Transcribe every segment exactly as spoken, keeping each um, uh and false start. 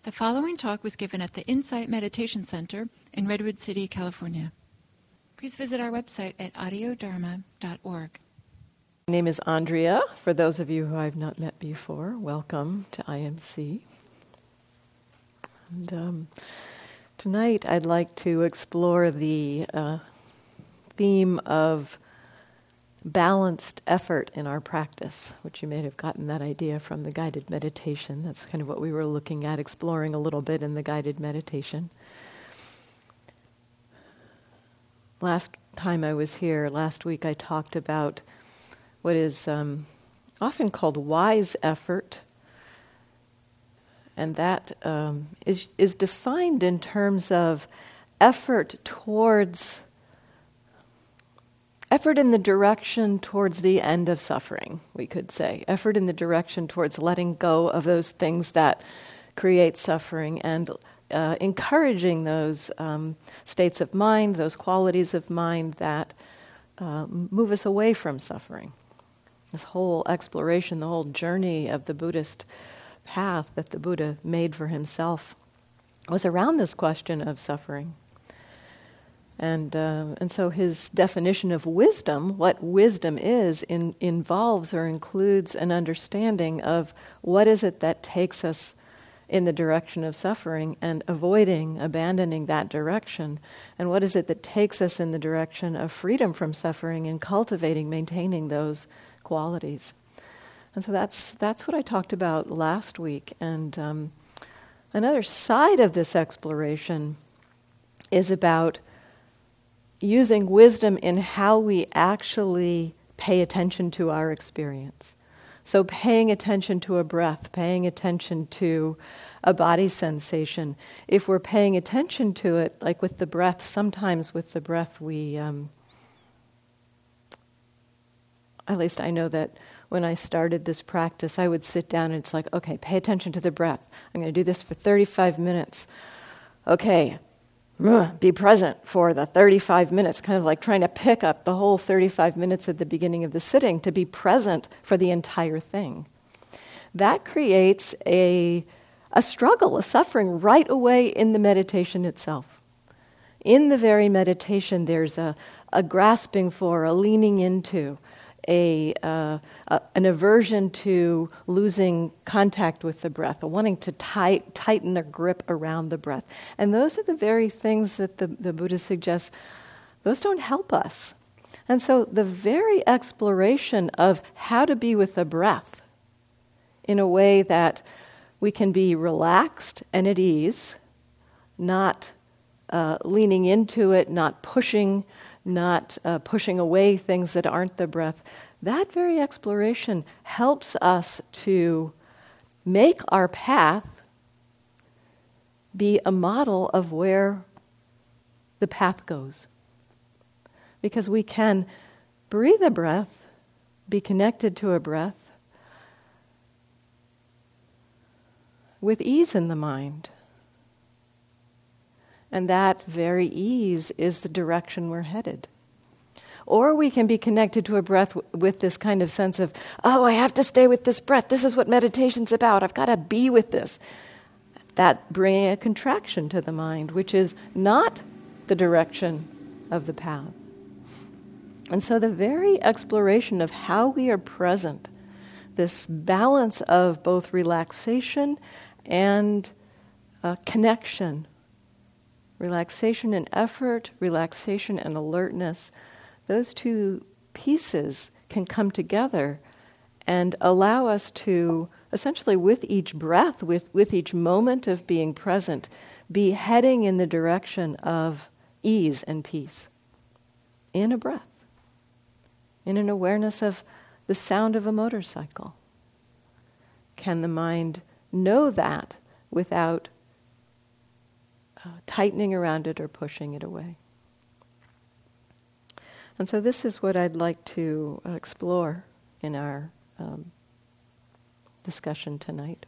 The following talk was given at the Insight Meditation Center in Redwood City, California. Please visit our website at audio dharma dot org. My name is Andrea. For those of you who I've not met before, welcome to I M C. And um, tonight I'd like to explore the uh, theme of balanced effort in our practice, which you may have gotten that idea from the guided meditation. That's kind of what we were looking at, exploring a little bit in the guided meditation. Last time I was here, last week, I talked about what is um, often called wise effort, and that um, is is defined in terms of effort towards effort in the direction towards the end of suffering, we could say. Effort in the direction towards letting go of those things that create suffering and uh, encouraging those um, states of mind, those qualities of mind that uh, move us away from suffering. This whole exploration, the whole journey of the Buddhist path that the Buddha made for himself was around this question of suffering. And uh, and so his definition of wisdom, what wisdom is, in, involves or includes an understanding of what is it that takes us in the direction of suffering and avoiding, abandoning that direction, and what is it that takes us in the direction of freedom from suffering and cultivating, maintaining those qualities. And so that's that's what I talked about last week. And um, another side of this exploration is about using wisdom in how we actually pay attention to our experience. So paying attention to a breath, paying attention to a body sensation. If we're paying attention to it, like with the breath, sometimes with the breath we, um, at least I know that when I started this practice, I would sit down and it's like, okay, pay attention to the breath. I'm going to do this for thirty-five minutes. Okay, be present for the thirty-five minutes, kind of like trying to pick up the whole thirty-five minutes at the beginning of the sitting, to be present for the entire thing. That creates a, a struggle, a suffering right away in the meditation itself. In the very meditation, there's a, a grasping for, a leaning into, a, uh, a an aversion to losing contact with the breath, a wanting to tight, tighten a grip around the breath. And those are the very things that the, the Buddha suggests, those don't help us. And so the very exploration of how to be with the breath in a way that we can be relaxed and at ease, not uh, leaning into it, not pushing, not uh, pushing away things that aren't the breath, that very exploration helps us to make our path be a model of where the path goes. Because we can breathe a breath, be connected to a breath, with ease in the mind. And that very ease is the direction we're headed. Or we can be connected to a breath w- with this kind of sense of, oh, I have to stay with this breath. This is what meditation's about. I've got to be with this. That bringing a contraction to the mind, which is not the direction of the path. And so the very exploration of how we are present, this balance of both relaxation and uh, connection, relaxation and effort, relaxation and alertness, those two pieces can come together and allow us to, essentially with each breath, with, with each moment of being present, be heading in the direction of ease and peace. In a breath. In an awareness of the sound of a motorcycle. Can the mind know that without Uh, tightening around it or pushing it away? And so this is what I'd like to uh, explore in our um, discussion tonight.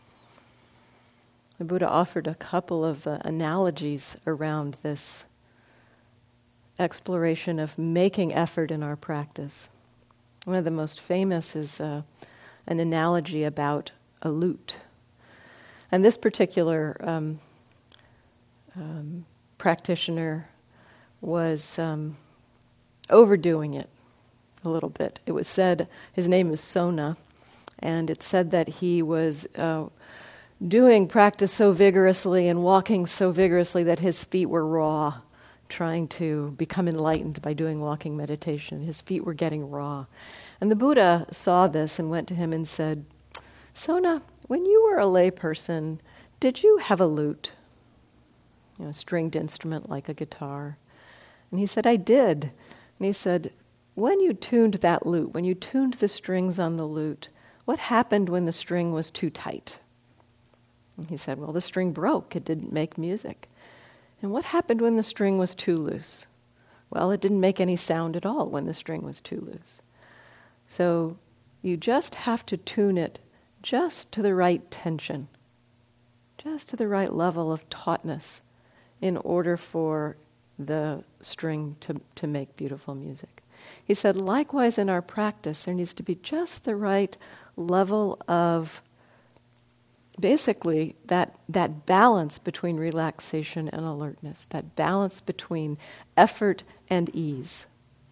The Buddha offered a couple of uh, analogies around this exploration of making effort in our practice. One of the most famous is uh, an analogy about a lute. And this particular um, um, practitioner was um, overdoing it a little bit. It was said, his name is Sona, and it said that he was uh, doing practice so vigorously and walking so vigorously that his feet were raw, trying to become enlightened by doing walking meditation. His feet were getting raw. And the Buddha saw this and went to him and said, Sona, when you were a layperson, did you have a lute? You know, a stringed instrument like a guitar. And he said, I did. And he said, when you tuned that lute, when you tuned the strings on the lute, what happened when the string was too tight? And he said, well, the string broke. It didn't make music. And what happened when the string was too loose? Well, it didn't make any sound at all when the string was too loose. So you just have to tune it just to the right tension, just to the right level of tautness in order for the string to, to make beautiful music. He said, likewise in our practice, there needs to be just the right level of basically that that balance between relaxation and alertness, that balance between effort and ease.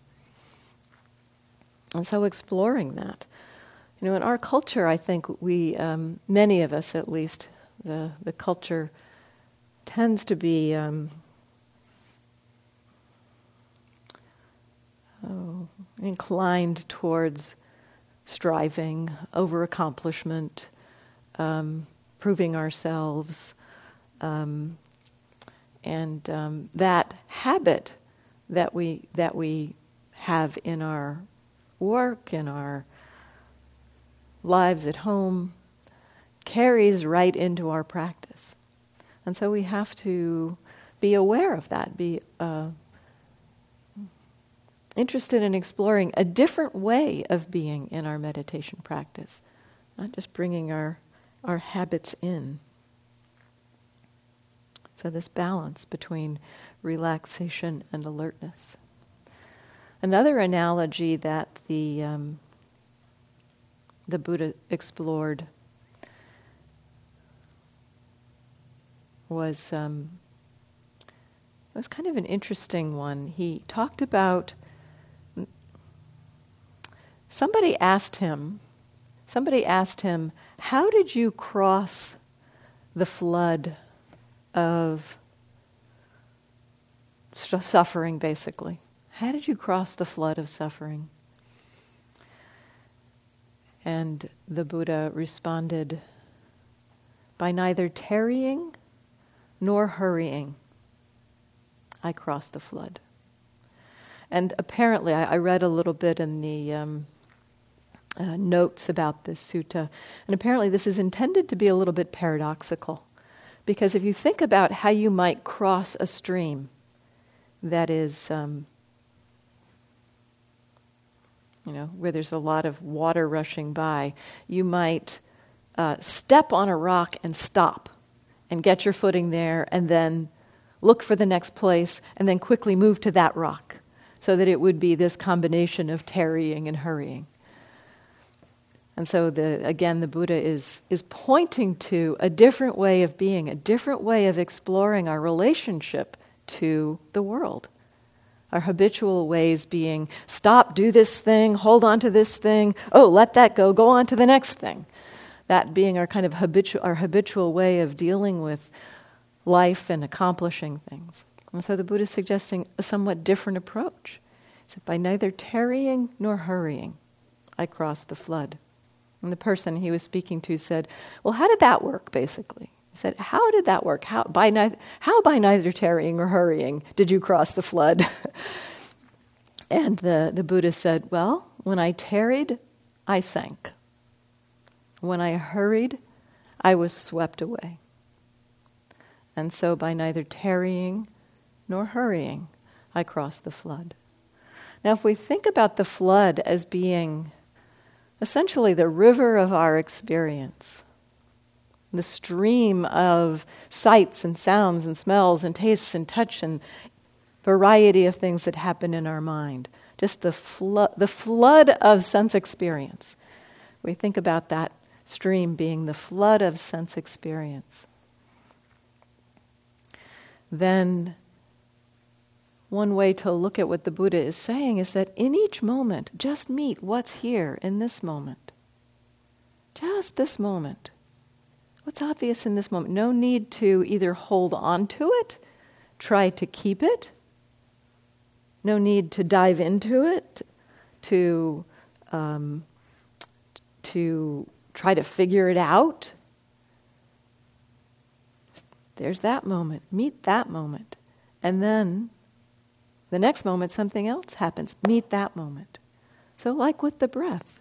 And so exploring that. You know, in our culture, I think we, um, many of us at least, the, the culture tends to be um, oh, inclined towards striving, over-accomplishment, um, proving ourselves, um, and um, that habit that we that we have in our work, in our lives at home, carries right into our practice, and so we have to be aware of that. Be uh, interested in exploring a different way of being in our meditation practice, not just bringing our our habits in. So this balance between relaxation and alertness. Another analogy that the um, the Buddha explored was um, it was kind of an interesting one. He talked about somebody asked him. Somebody asked him, how did you cross the flood of st- suffering, basically? How did you cross the flood of suffering? And the Buddha responded, by neither tarrying nor hurrying, I crossed the flood. And apparently, I, I read a little bit in the Um, Uh, notes about this sutta. And apparently this is intended to be a little bit paradoxical. Because if you think about how you might cross a stream that is, um, you know, where there's a lot of water rushing by, you might uh, step on a rock and stop and get your footing there and then look for the next place and then quickly move to that rock so that it would be this combination of tarrying and hurrying. And so, the, again, the Buddha is is pointing to a different way of being, a different way of exploring our relationship to the world. Our habitual ways being, stop, do this thing, hold on to this thing, oh, let that go, go on to the next thing. That being our kind of habitual, our habitual way of dealing with life and accomplishing things. And so the Buddha is suggesting a somewhat different approach. He said, by neither tarrying nor hurrying, I crossed the flood. And the person he was speaking to said, well, how did that work, basically? He said, how did that work? How by, ni- how by neither tarrying or hurrying did you cross the flood? And the, the Buddha said, well, when I tarried, I sank. When I hurried, I was swept away. And so by neither tarrying nor hurrying, I crossed the flood. Now, if we think about the flood as being essentially the river of our experience, the stream of sights and sounds and smells and tastes and touch and variety of things that happen in our mind, just the, flo- the flood of sense experience. We think about that stream being the flood of sense experience. Then one way to look at what the Buddha is saying is that in each moment, just meet what's here in this moment. Just this moment. What's obvious in this moment? No need to either hold on to it, try to keep it. No need to dive into it, to um, to try to figure it out. There's that moment. Meet that moment. And then the next moment, something else happens. Meet that moment. So like with the breath,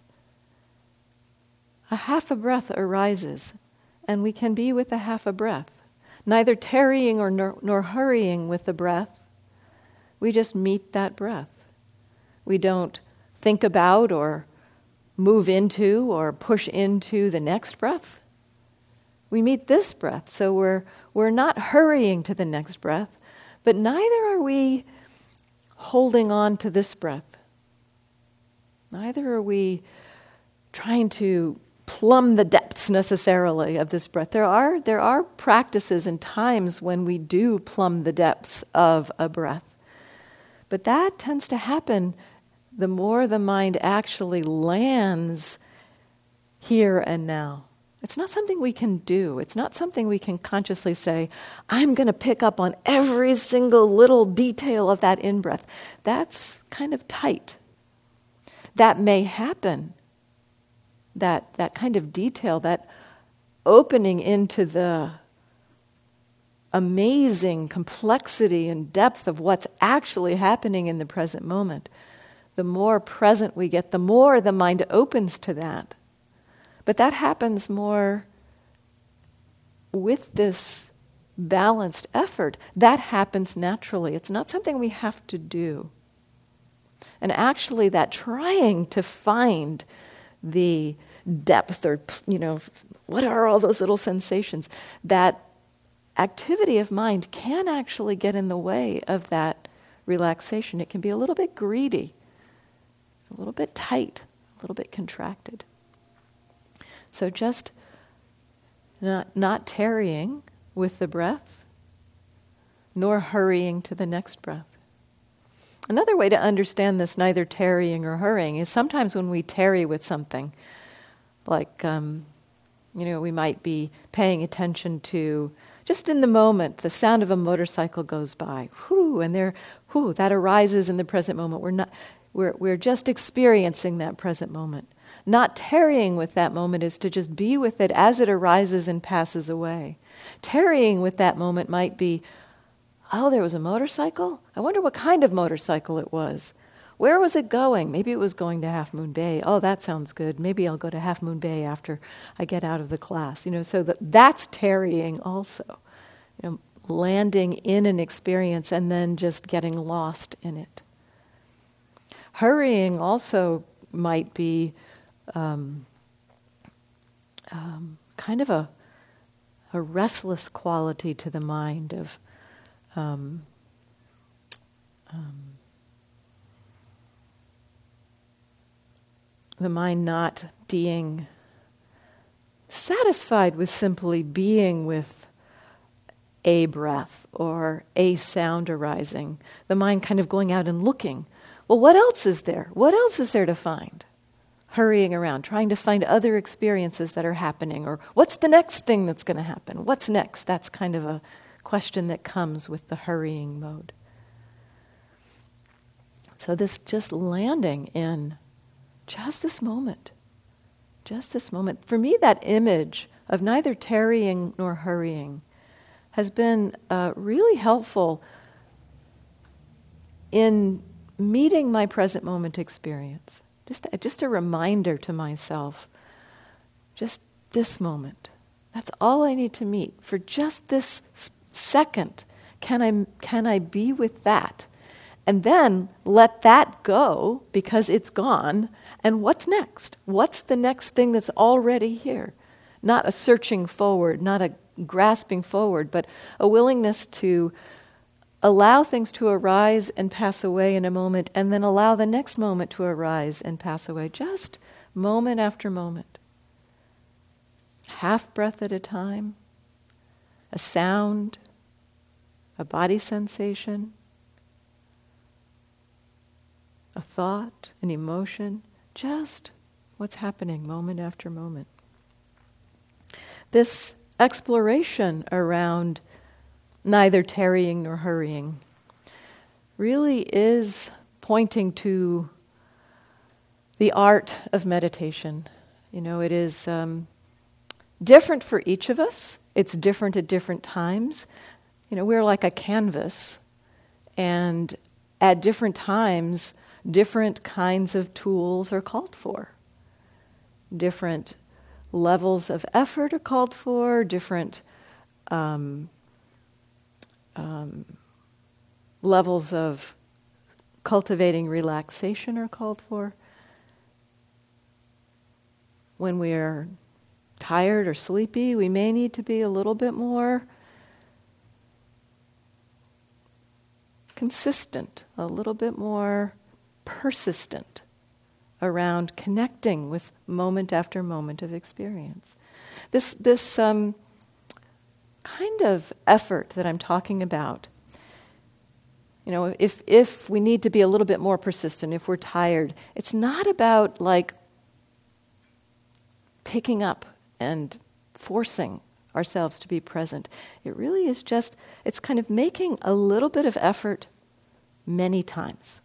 a half a breath arises, and we can be with a half a breath, neither tarrying or nor, nor hurrying with the breath. We just meet that breath. We don't think about or move into or push into the next breath. We meet this breath, so we're we're not hurrying to the next breath, but neither are we holding on to this breath. Neither are we trying to plumb the depths necessarily of this breath. There are there are practices and times when we do plumb the depths of a breath. But that tends to happen the more the mind actually lands here and now. It's not something we can do. It's not something we can consciously say, I'm going to pick up on every single little detail of that in-breath. That's kind of tight. That may happen. That, that kind of detail, that opening into the amazing complexity and depth of what's actually happening in the present moment. The more present we get, the more the mind opens to that. But that happens more with this balanced effort. That happens naturally. It's not something we have to do. And actually that trying to find the depth or, you know, what are all those little sensations, that activity of mind can actually get in the way of that relaxation. It can be a little bit greedy, a little bit tight, a little bit contracted. So just not, not tarrying with the breath, nor hurrying to the next breath. Another way to understand this, neither tarrying or hurrying, is sometimes when we tarry with something, like, um, you know, we might be paying attention to, just in the moment, the sound of a motorcycle goes by, whoo, and there, whoo, that arises in the present moment. We're not, we're we're just experiencing that present moment. Not tarrying with that moment is to just be with it as it arises and passes away. Tarrying with that moment might be, oh, there was a motorcycle? I wonder what kind of motorcycle it was. Where was it going? Maybe it was going to Half Moon Bay. Oh, that sounds good. Maybe I'll go to Half Moon Bay after I get out of the class. You know, so that that's tarrying also. You know, landing in an experience and then just getting lost in it. Hurrying also might be um, um, kind of a a restless quality to the mind of um, um, the mind not being satisfied with simply being with a breath or a sound arising. The mind kind of going out and looking. Well, what else is there? What else is there to find? Hurrying around, trying to find other experiences that are happening, or what's the next thing that's going to happen? What's next? That's kind of a question that comes with the hurrying mode. So this just landing in just this moment, just this moment. For me, that image of neither tarrying nor hurrying has been uh, really helpful in meeting my present moment experience. Just, just a reminder to myself, just this moment. That's all I need to meet. For just this second, can I, can I be with that? And then let that go because it's gone. And what's next? What's the next thing that's already here? Not a searching forward, not a grasping forward, but a willingness to allow things to arise and pass away in a moment, and then allow the next moment to arise and pass away, just moment after moment. half breath at a time, a sound, a body sensation, a thought, an emotion, just what's happening moment after moment. This exploration around neither tarrying nor hurrying really is pointing to the art of meditation. You know, it is um, different for each of us. It's different at different times. You know, we're like a canvas, and at different times, different kinds of tools are called for. Different levels of effort are called for, different um, um, levels of cultivating relaxation are called for. When we are tired or sleepy, we may need to be a little bit more consistent, a little bit more persistent around connecting with moment after moment of experience. This this um, kind of effort that I'm talking about, you know, if if we need to be a little bit more persistent, if we're tired, it's not about like picking up and forcing ourselves to be present. It really is just, it's kind of making a little bit of effort many times.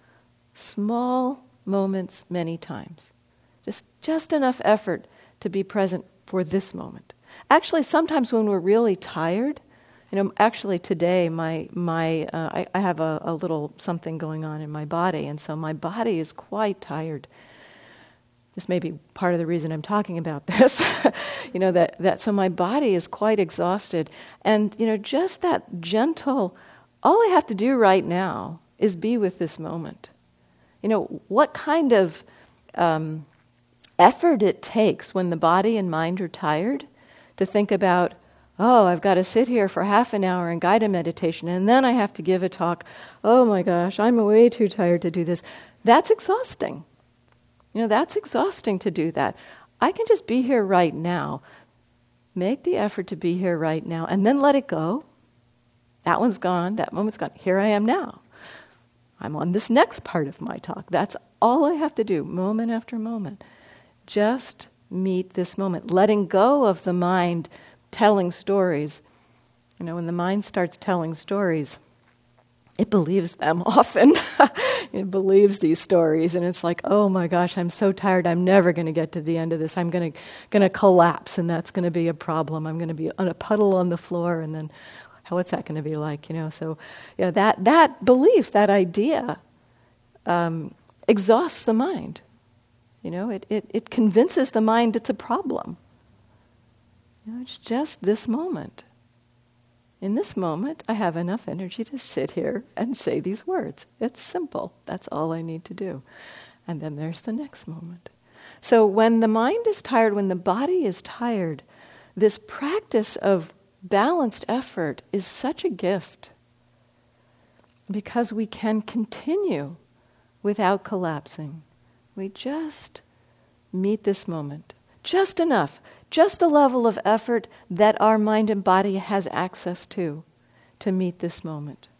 Small moments many times. Just just enough effort to be present for this moment. Actually, sometimes when we're really tired, you know, actually today my my uh, I, I have a, a little something going on in my body, and so my body is quite tired. This may be part of the reason I'm talking about this. you know, that, that so my body is quite exhausted. And, you know, just that gentle, all I have to do right now is be with this moment. You know, what kind of um, effort it takes when the body and mind are tired to think about, oh, I've got to sit here for half an hour in guided meditation, and then I have to give a talk. Oh my gosh, I'm way too tired to do this. That's exhausting. You know, that's exhausting to do that. I can just be here right now, make the effort to be here right now, and then let it go. That one's gone, that moment's gone. Here I am now. I'm on this next part of my talk. That's all I have to do, moment after moment. Just meet this moment, letting go of the mind telling stories. You know, when the mind starts telling stories, it believes them often. It believes these stories, and it's like, oh my gosh, I'm so tired, I'm never going to get to the end of this. I'm going to going to collapse, and that's going to be a problem. I'm going to be on a puddle on the floor, and then what's that going to be like? You know, so yeah, that that belief, that idea, um, exhausts the mind. You know, it, it it convinces the mind it's a problem. You know, it's just this moment. In this moment, I have enough energy to sit here and say these words. It's simple. That's all I need to do. And then there's the next moment. So when the mind is tired, when the body is tired, this practice of balanced effort is such a gift because we can continue without collapsing. We just meet this moment. Just enough. Just the level of effort that our mind and body has access to, to meet this moment.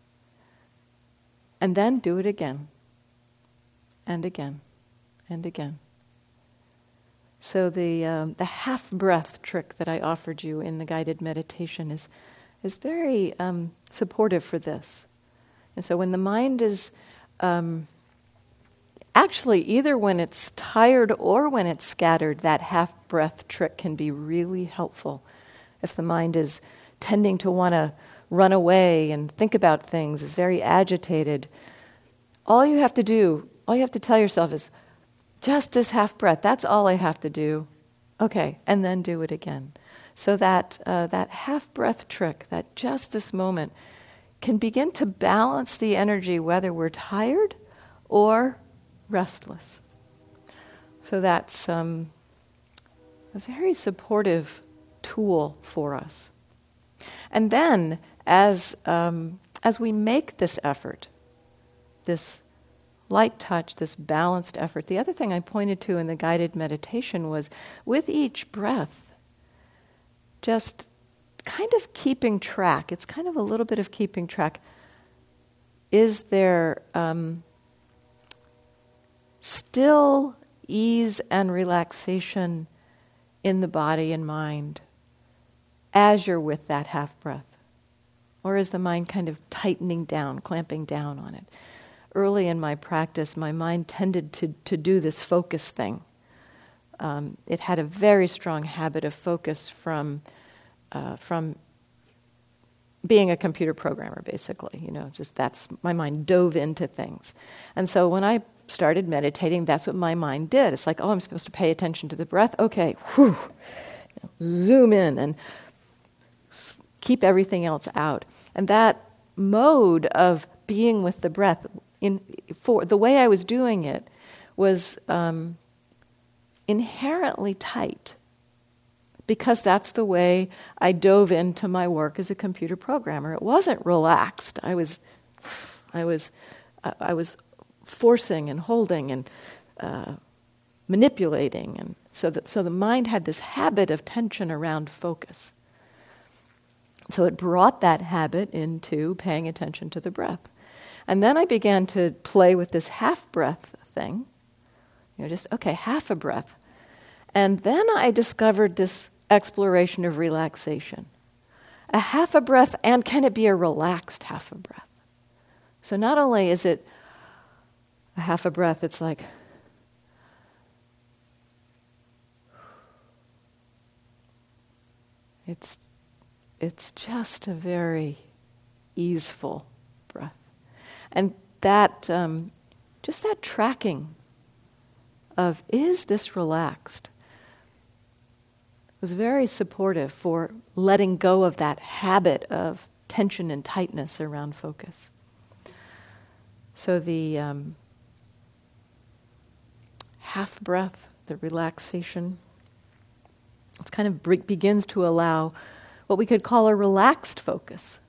And then do it again, and again, and again. So the um, the half-breath trick that I offered you in the guided meditation is, is very um, supportive for this. And so when the mind is... Um, Actually, either when it's tired or when it's scattered, that half-breath trick can be really helpful. If the mind is tending to want to run away and think about things, is very agitated, all you have to do, all you have to tell yourself is, just this half-breath, that's all I have to do. Okay, and then do it again. So that uh, that half-breath trick, that just this moment, can begin to balance the energy whether we're tired or restless. So that's um, a very supportive tool for us. And then, as um, as we make this effort, this light touch, this balanced effort, the other thing I pointed to in the guided meditation was, with each breath, just kind of keeping track. It's kind of a little bit of keeping track. Is there um, still ease and relaxation in the body and mind as you're with that half breath? Or is the mind kind of tightening down, clamping down on it? Early in my practice, my mind tended to, to do this focus thing. Um, it had a very strong habit of focus from uh, from being a computer programmer, basically. You know, just that's, my mind dove into things. And so when I started meditating, that's what my mind did. It's like, oh, I'm supposed to pay attention to the breath. Okay, whew, zoom in and keep everything else out. And that mode of being with the breath, in for the way I was doing it, was um, inherently tight, because that's the way I dove into my work as a computer programmer. It wasn't relaxed. I was, I was, I was forcing and holding and uh, manipulating, and so that so the mind had this habit of tension around focus. So it brought that habit into paying attention to the breath. And then I began to play with this half-breath thing. You know, just, okay, half a breath. And then I discovered this exploration of relaxation. A half a breath, and can it be a relaxed half a breath? So not only is it a half a breath, it's like, it's It's just a very easeful breath. And that, um, just that tracking of, is this relaxed, was very supportive for letting go of that habit of tension and tightness around focus. So the um, half breath, the relaxation, it kind of be- begins to allow what we could call a relaxed focus.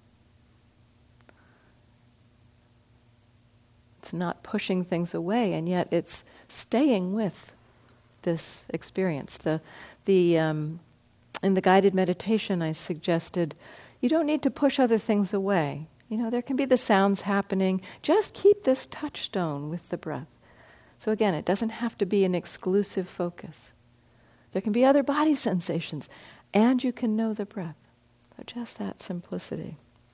It's not pushing things away, and yet it's staying with this experience. The, the um, in the guided meditation, I suggested you don't need to push other things away. You know, there can be the sounds happening. Just keep this touchstone with the breath. So again, it doesn't have to be an exclusive focus. There can be other body sensations, and you can know the breath. So just that simplicity.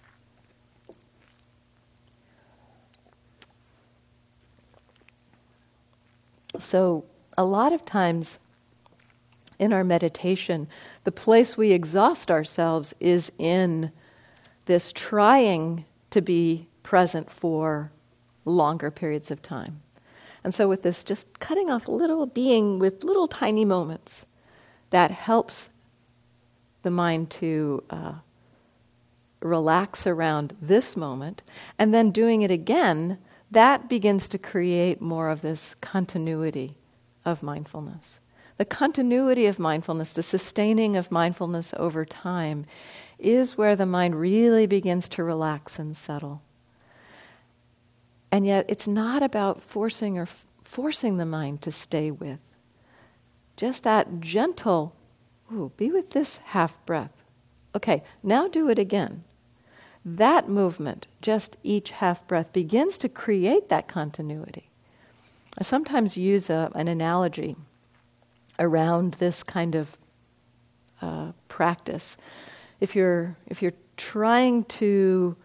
So a lot of times in our meditation, the place we exhaust ourselves is in this trying to be present for longer periods of time. And so with this just cutting off little being with little tiny moments, that helps the mind to uh, relax around this moment, and then doing it again, that begins to create more of this continuity of mindfulness. The continuity of mindfulness, the sustaining of mindfulness over time, is where the mind really begins to relax and settle. And yet it's not about forcing or f- forcing the mind to stay with. Just that gentle, ooh, be with this half breath. Okay, now do it again. That movement, just each half breath, begins to create that continuity. I sometimes use a, an analogy around this kind of uh, practice. If you're if you're trying to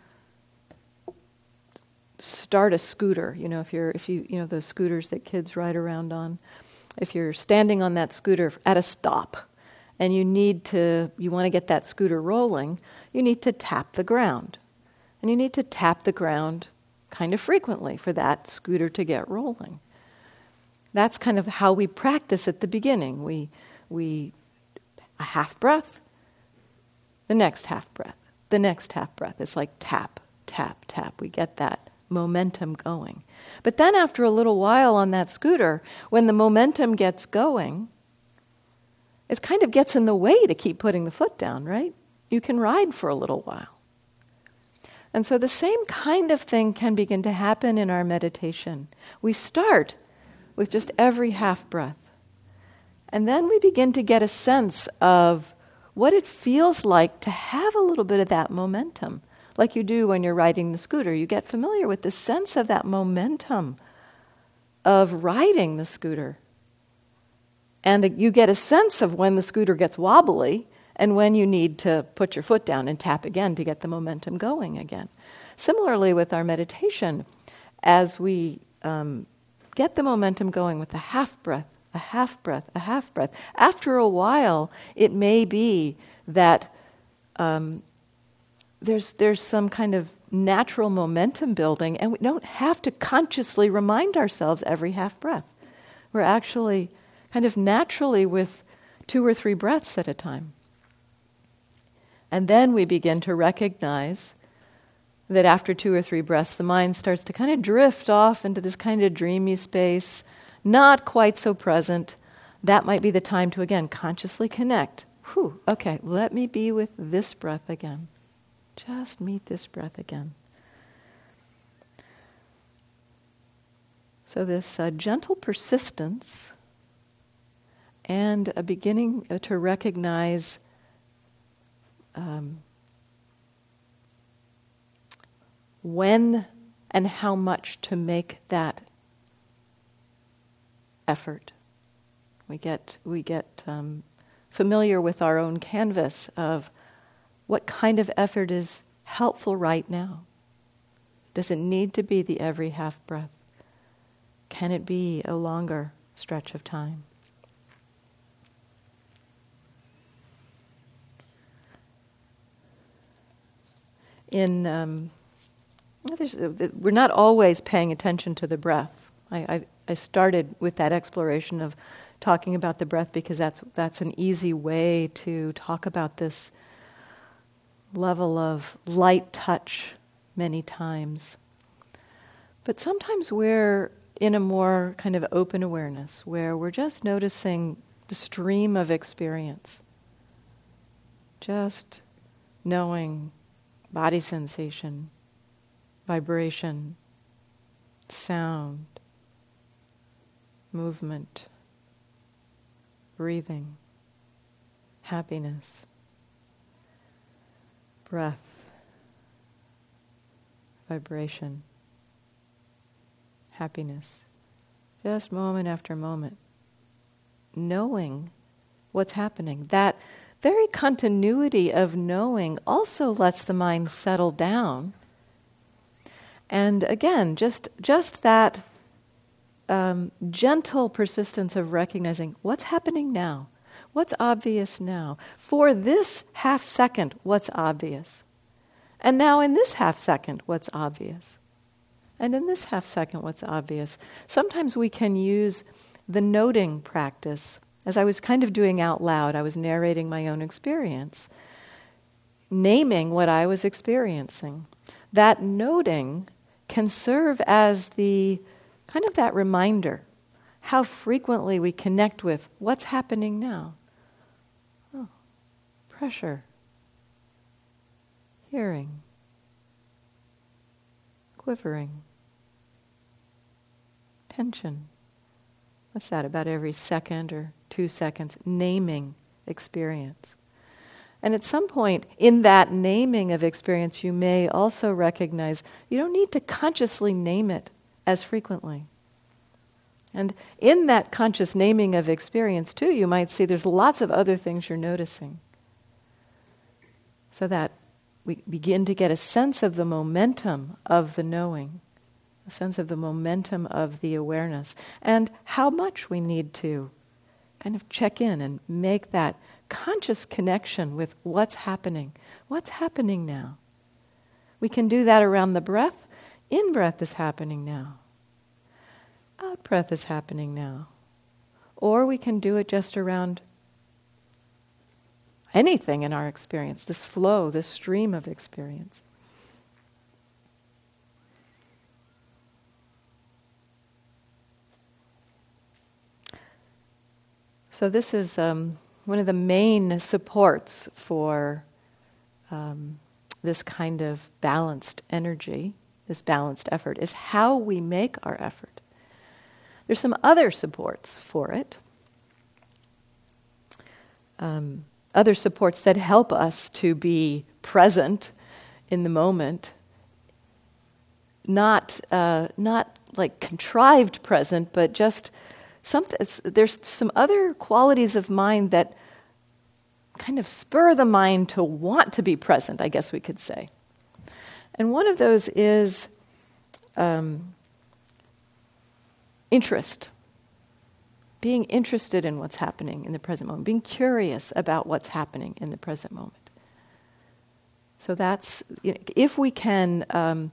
start a scooter, you know, if you're if you you know those scooters that kids ride around on, if you're standing on that scooter at a stop, and you need to you want to get that scooter rolling, you need to tap the ground, and you need to tap the ground kind of frequently for that scooter to get rolling. That's kind of how we practice at the beginning. We, we, a half breath, the next half breath, the next half breath. It's like tap, tap, tap. We get that momentum going. But then after a little while on that scooter, when the momentum gets going, it kind of gets in the way to keep putting the foot down, right? You can ride for a little while. And so the same kind of thing can begin to happen in our meditation. We start with just every half breath. And then we begin to get a sense of what it feels like to have a little bit of that momentum, like you do when you're riding the scooter. You get familiar with the sense of that momentum of riding the scooter. And you get a sense of when the scooter gets wobbly and when you need to put your foot down and tap again to get the momentum going again. Similarly with our meditation, as we um, get the momentum going with a half breath, a half breath, a half breath, after a while it may be that um, there's there's some kind of natural momentum building, and we don't have to consciously remind ourselves every half breath. We're actually kind of naturally with two or three breaths at a time. And then we begin to recognize that after two or three breaths, the mind starts to kind of drift off into this kind of dreamy space, not quite so present. That might be the time to, again, consciously connect. Whew, okay, let me be with this breath again. Just meet this breath again. So this uh, gentle persistence and a beginning uh, to recognize um, when and how much to make that effort. We get we get um, familiar with our own canvas of what kind of effort is helpful right now. Does it need to be the every half breath? Can it be a longer stretch of time? In um, there's, uh, we're not always paying attention to the breath. I, I, I started with that exploration of talking about the breath because that's that's an easy way to talk about this level of light touch many times. But sometimes we're in a more kind of open awareness where we're just noticing the stream of experience. Just knowing body sensation, vibration, sound, movement, breathing, happiness, breath, vibration, happiness. Just moment after moment, knowing what's happening. That very continuity of knowing also lets the mind settle down. And again, just just that um, gentle persistence of recognizing what's happening now, what's obvious now. For this half second, what's obvious? And now in this half second, what's obvious? And in this half second, what's obvious? Sometimes we can use the noting practice. As I was kind of doing out loud, I was narrating my own experience, naming what I was experiencing. That noting can serve as the kind of that reminder, how frequently we connect with what's happening now. Oh, pressure, hearing, quivering, tension. What's that, about every second or two seconds, naming experience. And at some point in that naming of experience, you may also recognize you don't need to consciously name it as frequently. And in that conscious naming of experience too, you might see there's lots of other things you're noticing. So that we begin to get a sense of the momentum of the knowing, a sense of the momentum of the awareness, and how much we need to kind of check in and make that conscious connection with what's happening. What's happening now? We can do that around the breath. In-breath is happening now. Out-breath is happening now. Or we can do it just around anything in our experience, this flow, this stream of experience. So this is um, one of the main supports for um, this kind of balanced energy, this balanced effort, is how we make our effort. There's some other supports for it. Um, other supports that help us to be present in the moment, not uh, not like contrived present, but just something. There's some other qualities of mind that kind of spur the mind to want to be present, I guess we could say. And one of those is um, interest. Being interested in what's happening in the present moment, being curious about what's happening in the present moment. So that's, you know, if we can, um,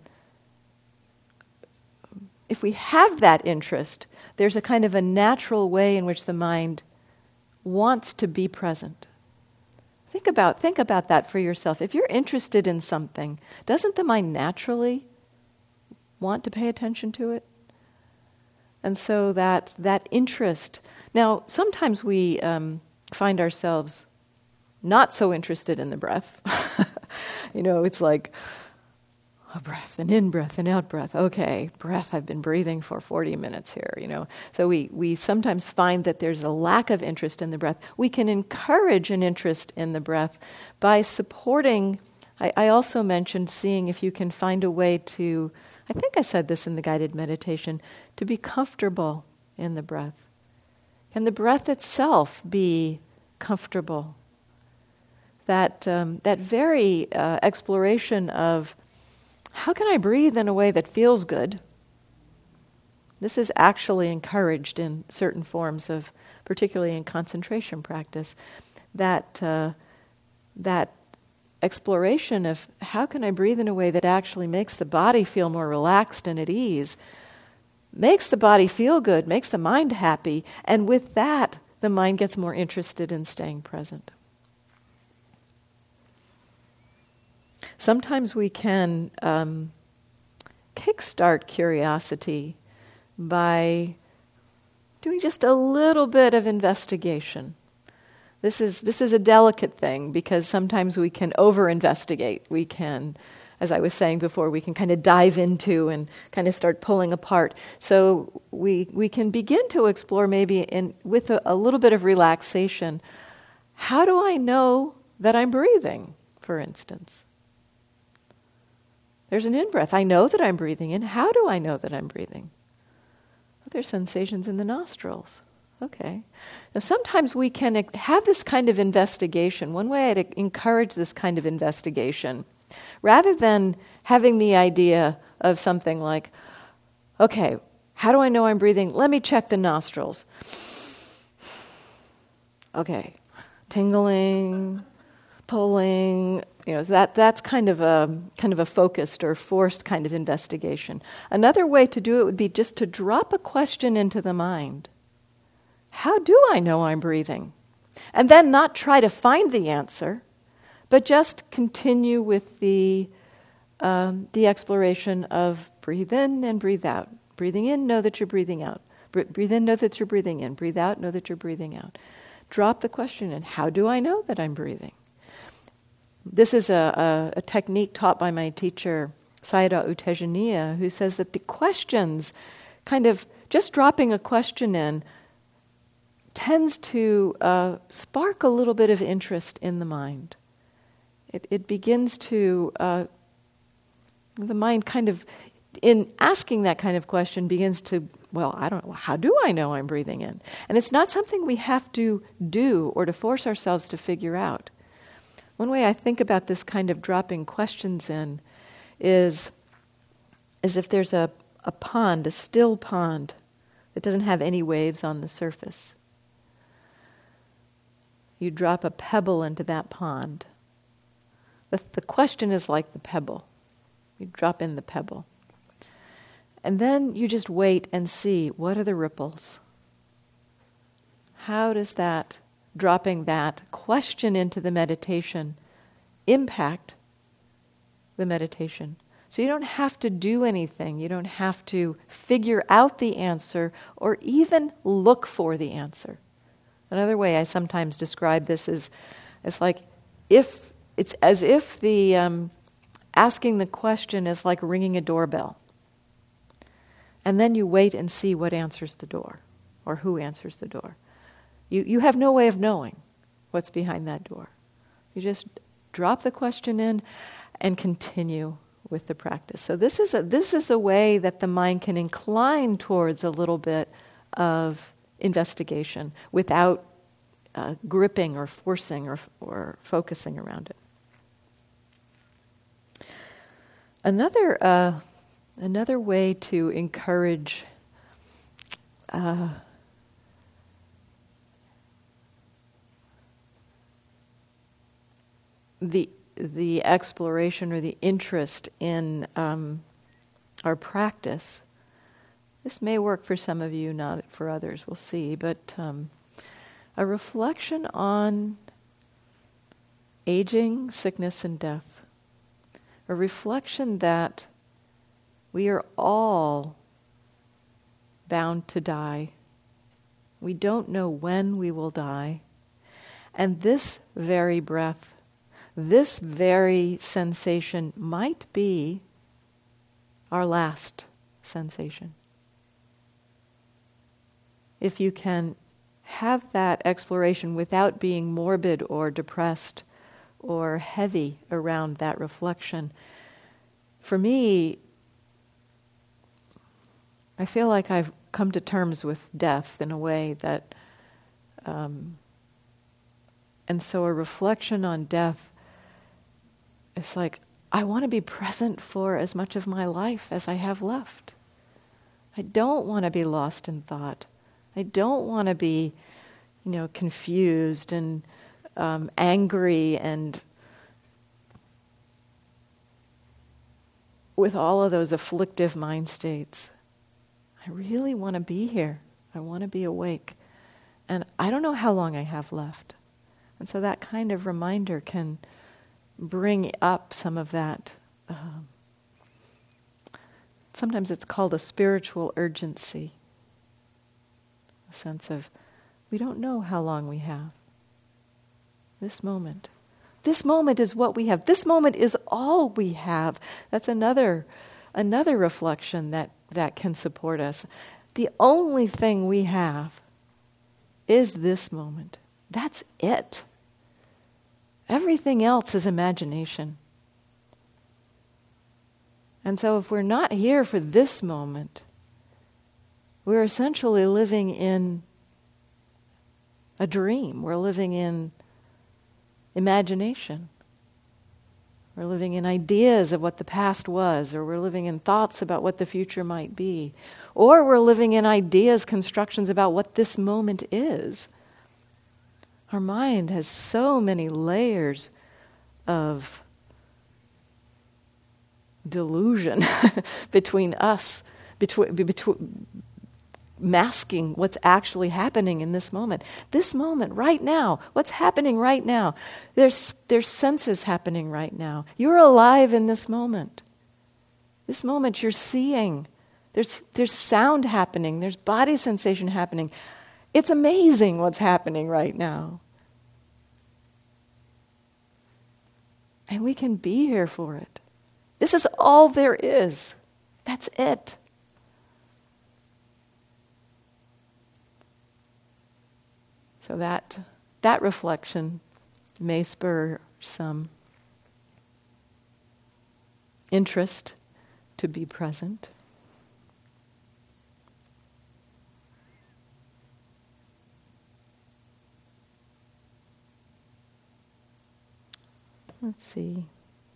if we have that interest, there's a kind of a natural way in which the mind wants to be present. Think about, think about that for yourself. If you're interested in something, doesn't the mind naturally want to pay attention to it? And so that that interest. Now, sometimes we um, find ourselves not so interested in the breath. You know, it's like a breath, an in-breath, an out-breath. Okay, breath, I've been breathing for forty minutes here, you know. So we, we sometimes find that there's a lack of interest in the breath. We can encourage an interest in the breath by supporting. I, I also mentioned seeing if you can find a way to, I think I said this in the guided meditation, to be comfortable in the breath. Can the breath itself be comfortable? That um, that very uh, exploration of how can I breathe in a way that feels good? This is actually encouraged in certain forms of, particularly in concentration practice, that uh, that exploration of how can I breathe in a way that actually makes the body feel more relaxed and at ease, makes the body feel good, makes the mind happy, and with that, the mind gets more interested in staying present. Sometimes we can um, kickstart curiosity by doing just a little bit of investigation. This is this is a delicate thing because sometimes we can over-investigate. We can, as I was saying before, we can kind of dive into and kind of start pulling apart. So we we can begin to explore maybe in with a, a little bit of relaxation. How do I know that I'm breathing, for instance? There's an in-breath. I know that I'm breathing in. How do I know that I'm breathing? Well, there's sensations in the nostrils. Okay. Now sometimes we can have this kind of investigation. One way I'd encourage this kind of investigation, rather than having the idea of something like, okay, how do I know I'm breathing? Let me check the nostrils. Okay. Tingling, pulling, you know, that that's kind of a kind of a focused or forced kind of investigation. Another way to do it would be just to drop a question into the mind. How do I know I'm breathing? And then not try to find the answer, but just continue with the um, the exploration of breathe in and breathe out. Breathing in, know that you're breathing out. Breathe in, know that you're breathing in. Breathe out, know that you're breathing out. Drop the question in. How do I know that I'm breathing? This is a, a, a technique taught by my teacher, Sayadaw U Tejaniya, who says that the questions, kind of just dropping a question in, tends to uh, spark a little bit of interest in the mind. It, it begins to, uh, the mind kind of, in asking that kind of question, begins to, well, I don't know, how do I know I'm breathing in? And it's not something we have to do or to force ourselves to figure out. One way I think about this kind of dropping questions in is, is if there's a, a pond, a still pond, that doesn't have any waves on the surface. You drop a pebble into that pond. The, the question is like the pebble. You drop in the pebble. And then you just wait and see, what are the ripples? How does that, dropping that question into the meditation, impact the meditation? So you don't have to do anything. You don't have to figure out the answer or even look for the answer. Another way I sometimes describe this is, it's like if it's as if the um, asking the question is like ringing a doorbell, and then you wait and see what answers the door, or who answers the door. You you have no way of knowing. what's behind that door. You just drop the question in and continue with the practice. So this is a, this is a way that the mind can incline towards a little bit of investigation without uh, gripping or forcing or, or focusing around it. Another, uh, another way to encourage uh, the the exploration or the interest in um, our practice. This may work for some of you, not for others, we'll see, but um, a reflection on aging, sickness, and death. A reflection that we are all bound to die. We don't know when we will die. And this very breath, this very sensation might be our last sensation. If you can have that exploration without being morbid or depressed or heavy around that reflection, for me, I feel like I've come to terms with death in a way that, um, and so a reflection on death, it's like, I want to be present for as much of my life as I have left. I don't want to be lost in thought. I don't want to be, you know, confused and um, angry and with all of those afflictive mind states. I really want to be here. I want to be awake. And I don't know how long I have left. And so that kind of reminder can bring up some of that. Um, sometimes it's called a spiritual urgency. A sense of, we don't know how long we have. This moment. This moment is what we have. This moment is all we have. That's another, another reflection that, that can support us. The only thing we have is this moment. That's it. Everything else is imagination. And so if we're not here for this moment, we're essentially living in a dream. We're living in imagination. We're living in ideas of what the past was, or we're living in thoughts about what the future might be. Or we're living in ideas, constructions about what this moment is. Our mind has so many layers of delusion between us, between, between masking what's actually happening in this moment. This moment, right now, what's happening right now? There's, there's senses happening right now. You're alive in this moment. This moment you're seeing. There's, there's sound happening. There's body sensation happening. It's amazing what's happening right now. And we can be here for it. This is all there is. That's it. So that that reflection may spur some interest to be present. Let's see.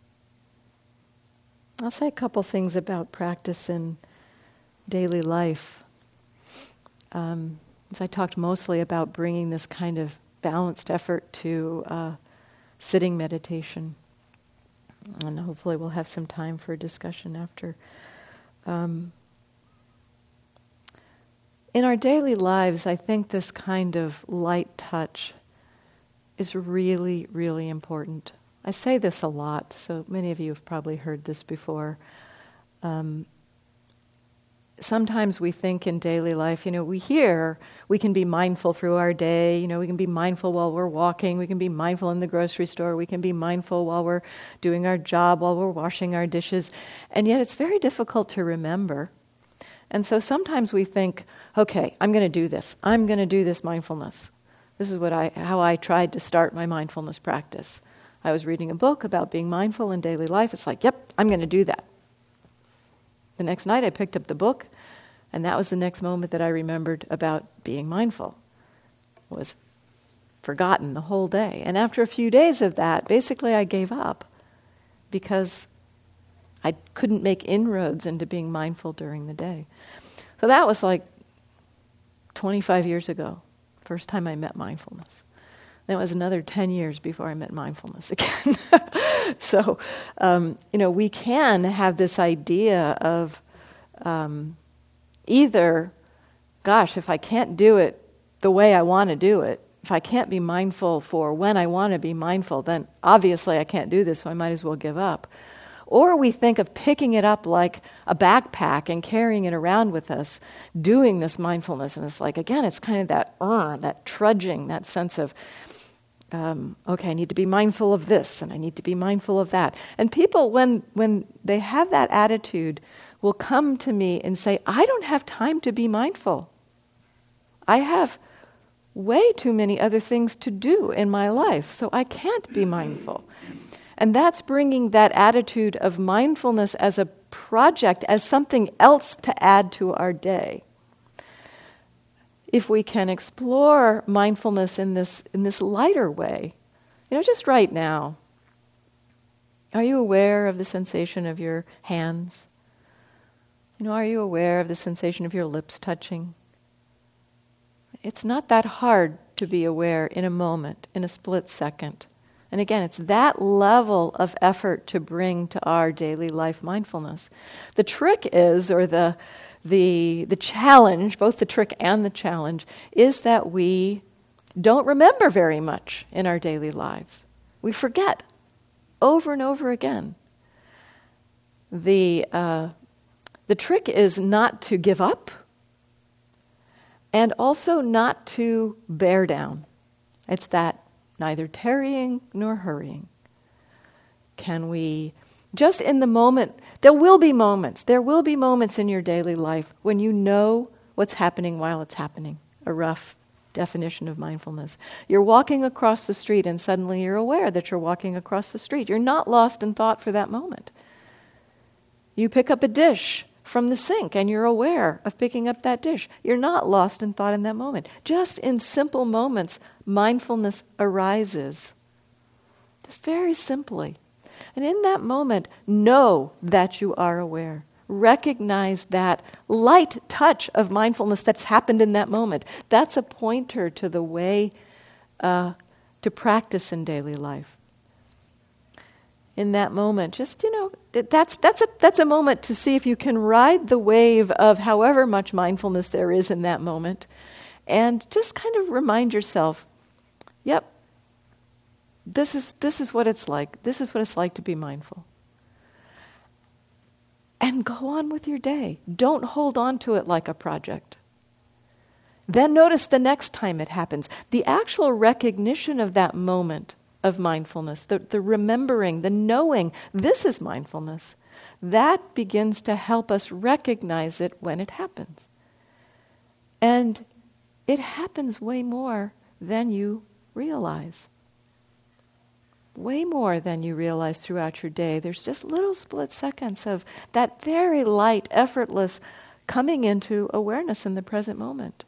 I'll say a couple things about practice in daily life. Um, as I talked mostly about bringing this kind of balanced effort to uh, sitting meditation. And hopefully we'll have some time for discussion after. Um, in our daily lives, I think this kind of light touch is really, really important. I say this a lot, so many of you have probably heard this before. Um, sometimes we think in daily life, you know, we hear we can be mindful through our day, you know, we can be mindful while we're walking, we can be mindful in the grocery store, we can be mindful while we're doing our job, while we're washing our dishes, and yet it's very difficult to remember. And so sometimes we think, okay, I'm going to do this. I'm going to do this mindfulness. This is what I, how I tried to start my mindfulness practice. I was reading a book about being mindful in daily life. It's like, yep, I'm going to do that. The next night I picked up the book, and that was the next moment that I remembered about being mindful. It was forgotten the whole day. And after a few days of that, basically I gave up because I couldn't make inroads into being mindful during the day. So that was like twenty-five years ago, first time I met mindfulness. Then it was another ten years before I met mindfulness again. So, um, you know, we can have this idea of um, either, gosh, if I can't do it the way I want to do it, if I can't be mindful for when I want to be mindful, then obviously I can't do this, so I might as well give up. Or we think of picking it up like a backpack and carrying it around with us, doing this mindfulness. And it's like, again, it's kind of that, uh, that trudging, that sense of, um, okay, I need to be mindful of this and I need to be mindful of that. And people, when when they have that attitude, will come to me and say, I don't have time to be mindful. I have way too many other things to do in my life, so I can't be mindful. And that's bringing that attitude of mindfulness as a project, as something else to add to our day. If we can explore mindfulness in this in this lighter way, you know, just right now, are you aware of the sensation of your hands? You know, are you aware of the sensation of your lips touching? It's not that hard to be aware in a moment, in a split second. And again, it's that level of effort to bring to our daily life mindfulness. The trick is, or the the the challenge, both the trick and the challenge, is that we don't remember very much in our daily lives. We forget over and over again. The uh, the trick is not to give up, and also not to bear down. It's that neither tarrying nor hurrying. Can we, just in the moment, there will be moments, there will be moments in your daily life when you know what's happening while it's happening. A rough definition of mindfulness. You're walking across the street and suddenly you're aware that you're walking across the street. You're not lost in thought for that moment. You pick up a dish from the sink and you're aware of picking up that dish. You're not lost in thought in that moment. Just in simple moments, mindfulness arises. Just very simply. And in that moment, know that you are aware. Recognize that light touch of mindfulness that's happened in that moment. That's a pointer to the way uh, to practice in daily life. In that moment, just, you know, that's that's a that's a moment to see if you can ride the wave of however much mindfulness there is in that moment, and just kind of remind yourself, yep, this is this is what it's like. This is what it's like to be mindful. And go on with your day. Don't hold on to it like a project. Then notice the next time it happens. The actual recognition of that moment of mindfulness, the, the remembering, the knowing, this is mindfulness, that begins to help us recognize it when it happens. And it happens way more than you realize. Way more than you realize throughout your day. There's just little split seconds of that very light, effortless coming into awareness in the present moment.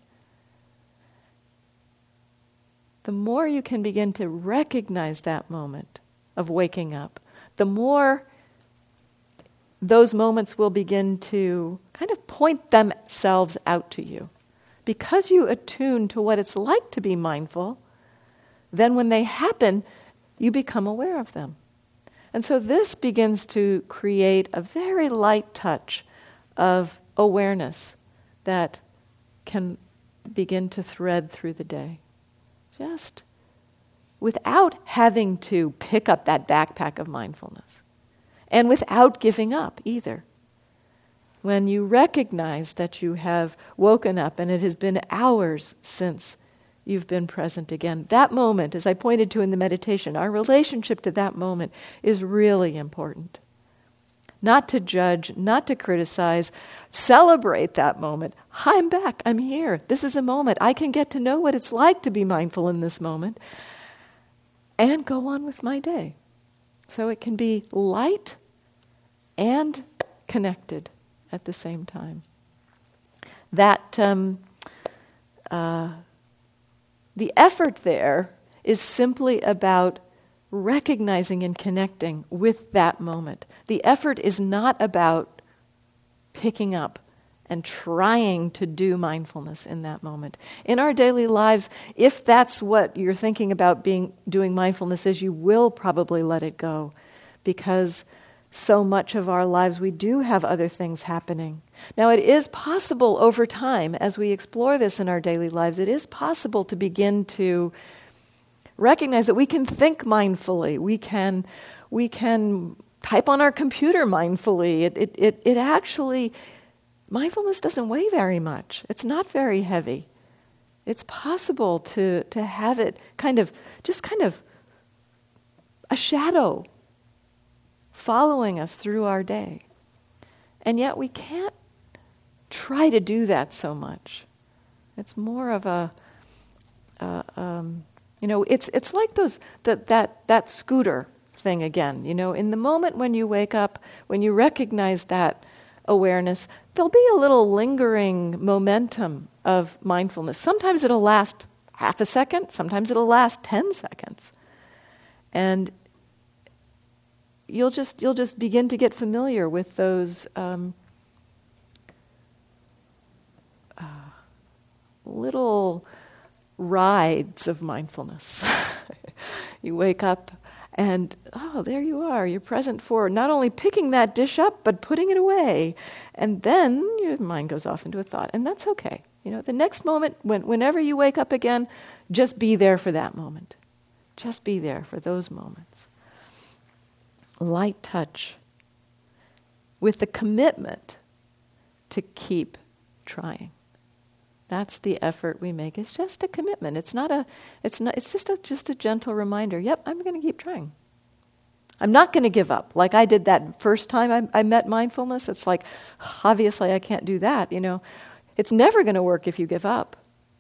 The more you can begin to recognize that moment of waking up, the more those moments will begin to kind of point themselves out to you. Because you attune to what it's like to be mindful, then when they happen, you become aware of them. And so this begins to create a very light touch of awareness that can begin to thread through the day. Just without having to pick up that backpack of mindfulness. And without giving up either. When you recognize that you have woken up and it has been hours since you've been present again, that moment, as I pointed to in the meditation, our relationship to that moment is really important. not to judge, not to criticize. Celebrate that moment. I'm back. I'm here. This is a moment. I can get to know what it's like to be mindful in this moment and go on with my day. So it can be light and connected at the same time. That um, uh, the effort there is simply about recognizing and connecting with that moment. The effort is not about picking up and trying to do mindfulness in that moment. In our daily lives, if that's what you're thinking about being doing mindfulness is, you will probably let it go, because so much of our lives we do have other things happening. Now, it is possible over time, as we explore this in our daily lives, it is possible to begin to recognize that we can think mindfully. We can, we can type on our computer mindfully. It, it, it, it actually, mindfulness doesn't weigh very much. It's not very heavy. It's possible to, to have it kind of, just kind of a shadow following us through our day. And yet we can't try to do that so much. It's more of a, uh, um, you know, it's it's like those that that that scooter thing again. You know, in the moment when you wake up, when you recognize that awareness, there'll be a little lingering momentum of mindfulness. Sometimes it'll last half a second. Sometimes it'll last ten seconds, and you'll just you'll just begin to get familiar with those um, uh, little rides of mindfulness. You wake up and, oh, there you are. You're present for not only picking that dish up, but putting it away. And then your mind goes off into a thought, and that's okay. You know, the next moment, when, whenever you wake up again, just be there for that moment. Just be there for those moments. Light touch with the commitment to keep trying. That's the effort we make. It's just a commitment. It's not a. It's not. It's just a just a gentle reminder. Yep, I'm going to keep trying. I'm not going to give up. Like I did that first time I, I met mindfulness. It's like, obviously I can't do that. You know, it's never going to work if you give up.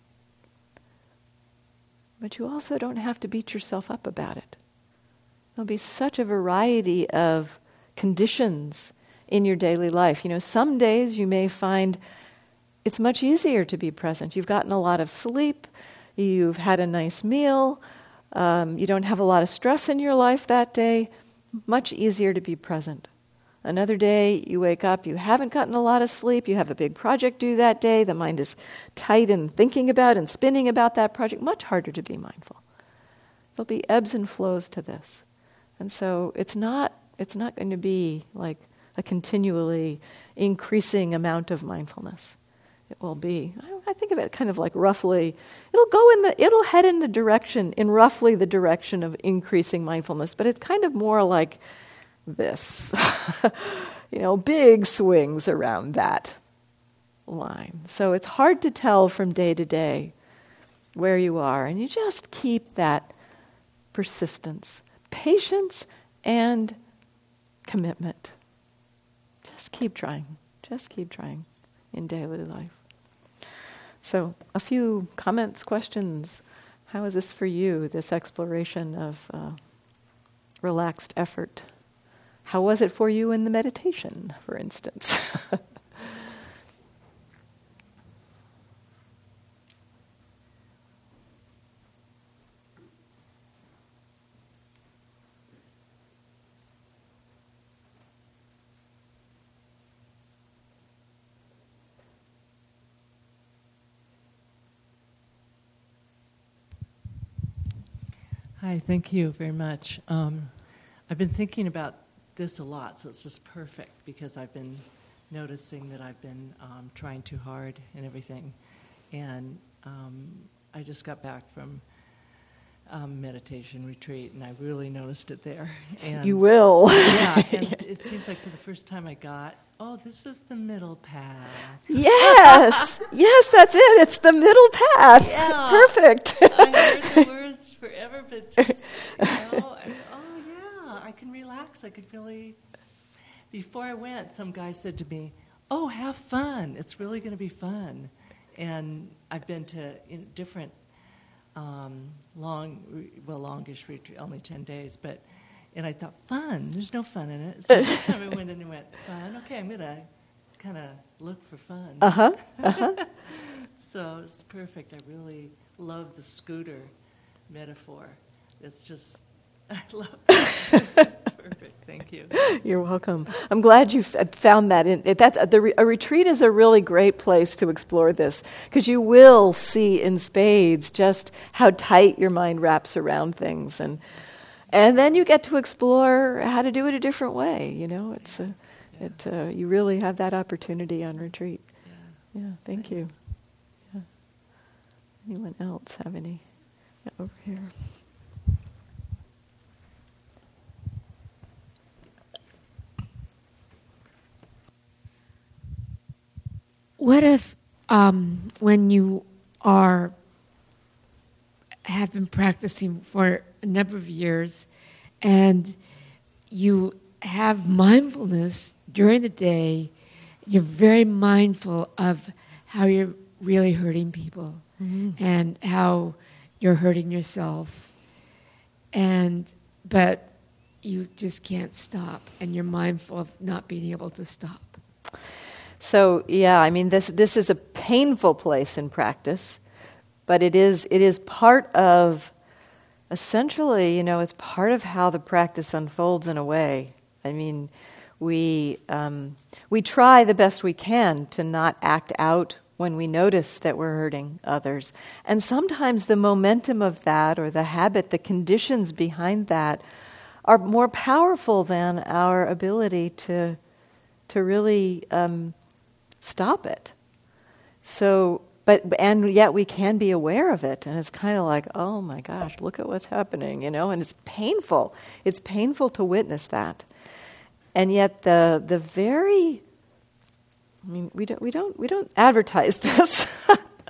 But you also don't have to beat yourself up about it. There'll be such a variety of conditions in your daily life. You know, some days you may find it's much easier to be present. You've gotten a lot of sleep, you've had a nice meal, um, you don't have a lot of stress in your life that day, much easier to be present. Another day, you wake up, you haven't gotten a lot of sleep, you have a big project due that day, the mind is tight and thinking about and spinning about that project, much harder to be mindful. There'll be ebbs and flows to this. And so it's not it's not going to be like a continually increasing amount of mindfulness. It will be, I think of it kind of like roughly, it'll go in the, it'll head in the direction, in roughly the direction of increasing mindfulness, but it's kind of more like this, you know, big swings around that line. So it's hard to tell from day to day where you are, and you just keep that persistence, patience, and commitment. Just keep trying, just keep trying in daily life. So, a few comments, questions. How is this for you, this exploration of uh, relaxed effort? How was it for you in the meditation, for instance? Hi, thank you very much. Um, I've been thinking about this a lot, so it's just perfect because I've been noticing that I've been um, trying too hard and everything. And um, I just got back from um, meditation retreat, and I really noticed it there. And you will. Yeah, and it seems like for the first time I got, oh, this is the middle path. Yes, yes, that's it. It's the middle path. Yeah. Perfect. I heard the words forever, but just, you know, I, oh yeah, I can relax. I could really before I went, some guy said to me, "Oh, have fun. It's really going to be fun." And I've been to you know, different um, long, well, longish retreat, only ten days, but, and I thought, fun, there's no fun in it. So this time I went in and went, fun, okay, I'm going to kind of look for fun. Uh-huh, uh-huh. So it's perfect. I really love the scooter metaphor. It's just, I love it. Perfect. Thank you. You're welcome. I'm glad you f- found that. In, it, that's, the re, a retreat is a really great place to explore this, because you will see in spades just how tight your mind wraps around things, and and then you get to explore how to do it a different way. You know, it's a, yeah. it uh, you really have that opportunity on retreat. Yeah. Yeah. Thank Thanks. you. Yeah. Anyone else have any? Yeah, over here. What if, um, when you are have been practicing for a number of years, and you have mindfulness during the day, you're very mindful of how you're really hurting people, mm-hmm. and how you're hurting yourself, and but you just can't stop, and you're mindful of not being able to stop. So yeah, I mean this this is a painful place in practice, but it is it is part of, essentially, you know, it's part of how the practice unfolds in a way. I mean, we um, we try the best we can to not act out when we notice that we're hurting others, and sometimes the momentum of that, or the habit, the conditions behind that, are more powerful than our ability to to really um, stop it. So, but and yet we can be aware of it, and it's kind of like, oh my gosh, look at what's happening, you know, and it's painful. It's painful to witness that, and yet the the very, I mean, we don't we don't we don't advertise this,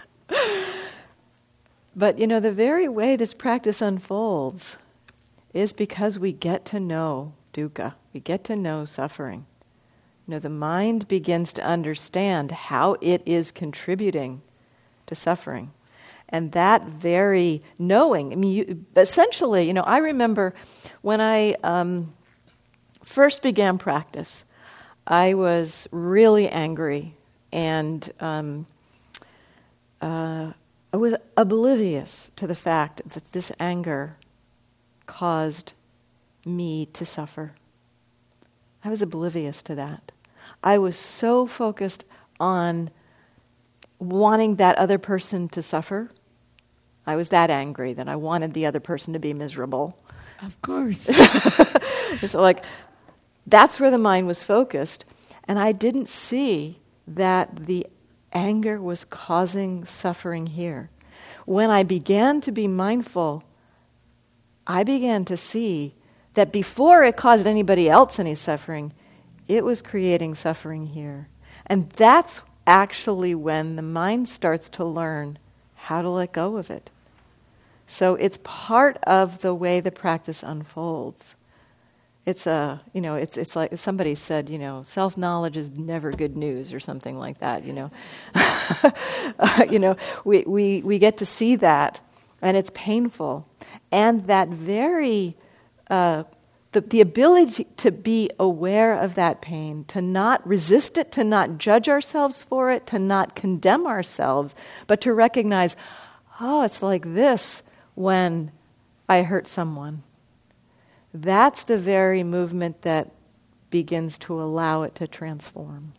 but you know, the very way this practice unfolds is because we get to know dukkha, we get to know suffering. You know, the mind begins to understand how it is contributing to suffering. And that very knowing, I mean, you, essentially, you know, I remember when I um, first began practice, I was really angry, and um, uh, I was oblivious to the fact that this anger caused me to suffer. I was oblivious to that. I was so focused on wanting that other person to suffer. I was that angry that I wanted the other person to be miserable. Of course. So like, that's where the mind was focused. And I didn't see that the anger was causing suffering here. When I began to be mindful, I began to see that before it caused anybody else any suffering, it was creating suffering here. And that's actually when the mind starts to learn how to let go of it. So it's part of the way the practice unfolds. It's a, you know, it's it's like somebody said, you know, self-knowledge is never good news or something like that, you know. uh, you know, we, we, we get to see that, and it's painful. And that very, uh, the, the ability to be aware of that pain, to not resist it, to not judge ourselves for it, to not condemn ourselves, but to recognize, oh, it's like this when I hurt someone. That's the very movement that begins to allow it to transform.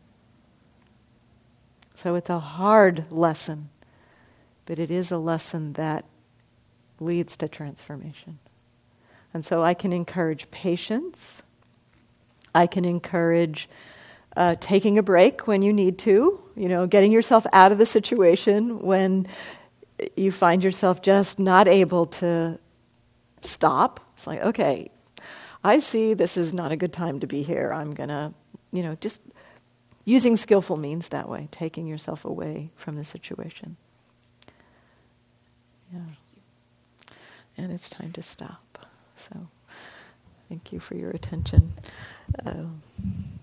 So it's a hard lesson, but it is a lesson that leads to transformation. And so I can encourage patience. I can encourage uh, taking a break when you need to, you know, getting yourself out of the situation when you find yourself just not able to stop. It's like, okay, I see this is not a good time to be here. I'm going to, you know, just using skillful means that way, taking yourself away from the situation. Yeah. And it's time to stop. So, Thank you for your attention. Uh,